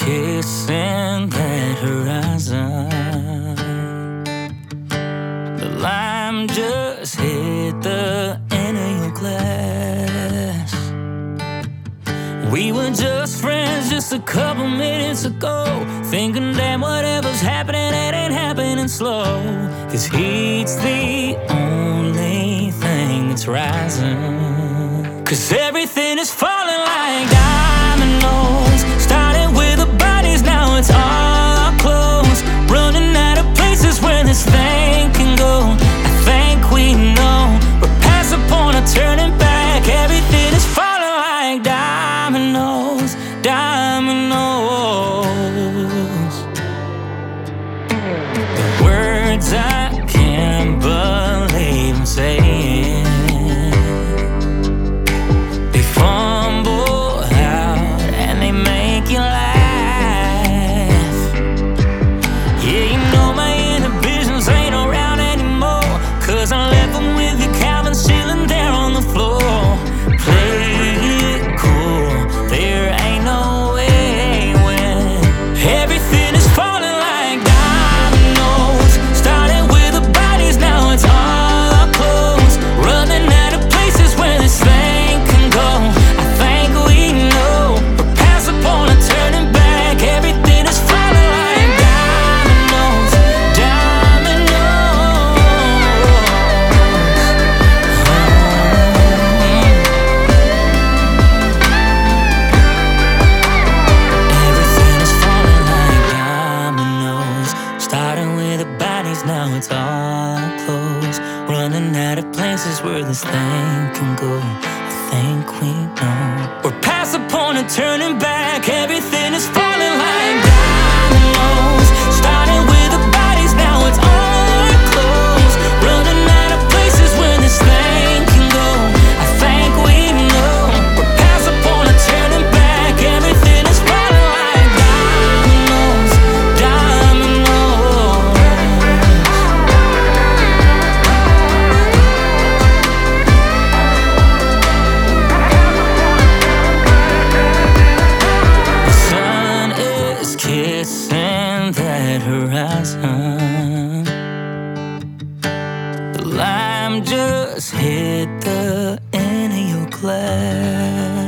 kissing that horizon. The lime just hit the end of your glass. We were just friends just a couple minutes ago, thinking that whatever's happening, it ain't happening slow. 'Cause heat's the only thing that's rising. 'Cause everything is falling like dominoes. Started with the bodies, now it's all our clothes. Running out of places where this thing can go. I think we know we're past the point of turning back. Everything is falling like dominoes, dominoes. The words I can't believe I'm saying, they fumble out and they make you laugh. Yeah, you know my inhibitions ain't around anymore, 'cause I left them with your Calvin chilling there on the floor. Play it cool, there ain't no way when everything is falling like dominoes. Started with the bodies, now it's all our clothes. Running out of places where this thing can go. I think we know we're past the point of turning back. Everything is falling like dominoes, dominoes. Everything is falling like dominoes. Starting with the bodies, now it's all our clothes. Running out of places where this thing can go. I think we know we're past the point of turning back. Everything is falling like dominoes. Starting with the bodies, now it's all our clothes. Running out of places where this thing can go. I think we know we're past the point of turning back. Everything is falling like dominoes, dominoes. The sun is kissing that horizon. The lime just hit the end of your glass.